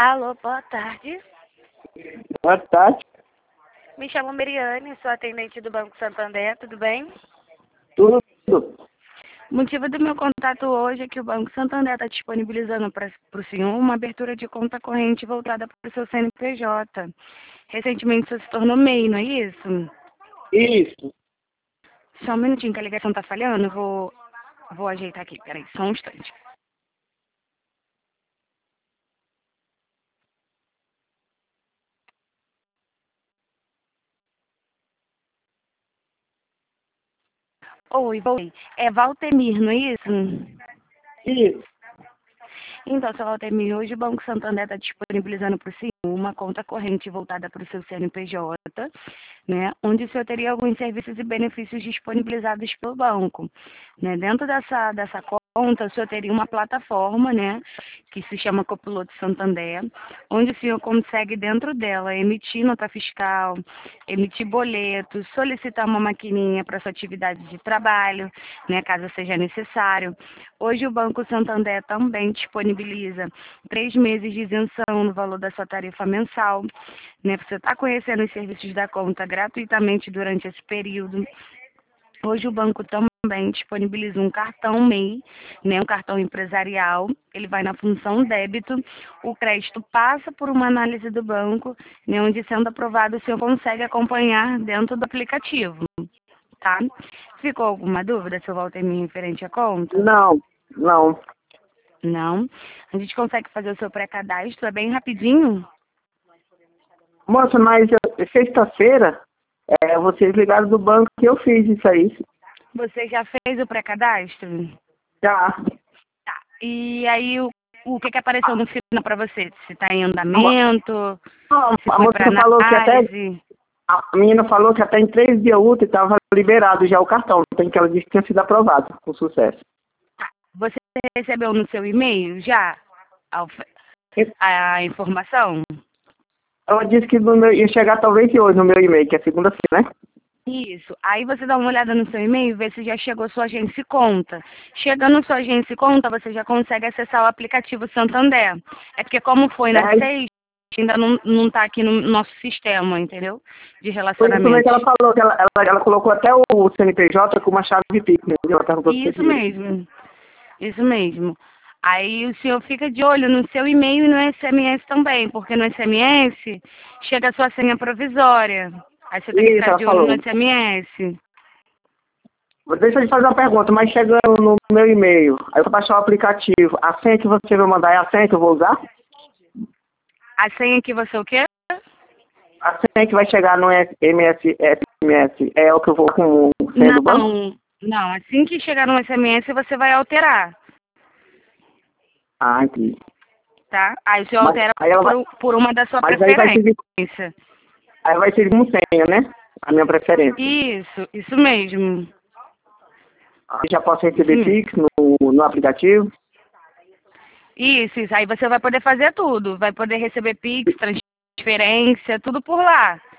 Alô, boa tarde. Boa tarde. Me chamo Meriane, sou atendente do Banco Santander, tudo bem? Tudo. O motivo do meu contato hoje é que o Banco Santander está disponibilizando para o senhor uma abertura de conta corrente voltada para o seu CNPJ. Recentemente você se tornou MEI, não é isso? Isso. Só um minutinho que a ligação está falhando, vou ajeitar aqui, peraí, só um instante. Oi, voltei. É Valtemir, não é isso? Isso. Então, seu Valtemir, hoje o Banco Santander está disponibilizando para o senhor uma conta corrente voltada para o seu CNPJ, né, onde o senhor teria alguns serviços e benefícios disponibilizados pelo banco. Né? Dentro dessa conta, o senhor teria uma plataforma, né, que se chama Copiloto Santander, onde o senhor consegue, dentro dela, emitir nota fiscal, emitir boletos, solicitar uma maquininha para sua atividade de trabalho, né, caso seja necessário. Hoje o Banco Santander também disponibiliza 3 meses de isenção no valor da sua tarifa mensal. Né? Você está conhecendo os serviços da conta gratuitamente durante esse período. Hoje o banco também disponibiliza um cartão MEI, né, um cartão empresarial. Ele vai na função débito. O crédito passa por uma análise do banco, né, onde, sendo aprovado, o senhor consegue acompanhar dentro do aplicativo. Tá? Ficou alguma dúvida, seu Valtemir, referente à conta? Não. Não. A gente consegue fazer o seu pré-cadastro, é bem rapidinho. Moça, mas sexta-feira, vocês ligaram do banco que eu fiz isso aí. Você já fez o pré-cadastro? Já. Tá. E aí, o que apareceu no final para você? Se está em andamento, se A foi moça para falou que análise? a menina falou que até em 3 dias úteis estava liberado já o cartão. Tem que ela disse que tinha sido aprovado com sucesso. Tá. Você recebeu no seu e-mail já a informação? Ela disse que ia chegar talvez hoje no meu e-mail, que é segunda-feira, né? Isso. Aí você dá uma olhada no seu e-mail e vê se já chegou sua agência e conta. Chegando sua agência e conta, você já consegue acessar o aplicativo Santander. É porque como foi na sexta, ainda não está aqui no nosso sistema, entendeu? De Foi isso mesmo relacionamento. que ela falou, que ela colocou até o CNPJ com uma chave Pix, entendeu? Ela perguntou se Isso podia. mesmo. Isso mesmo. Aí o senhor fica de olho no seu e-mail e no SMS também, porque no SMS chega a sua senha provisória. Aí você tem que Isso, ficar ela de olho falou. no SMS. Deixa eu te fazer uma pergunta, mas chegando no meu e-mail, aí eu vou baixar o aplicativo, a senha que você vai mandar é a senha que eu vou usar? A senha que você o quê? A senha que vai chegar no SMS é o que eu vou com o senha do banco? Não. Assim que chegar no SMS, você vai alterar, Ah, entendi. tá? Aí o senhor Mas, altera aí ela vai, por uma da sua mas aí preferência. vai ser como senha, né? A minha preferência. Isso mesmo. Aí já posso receber Sim. Pix no aplicativo? Isso. Aí você vai poder fazer tudo. Vai poder receber Pix, transferência, tudo por lá.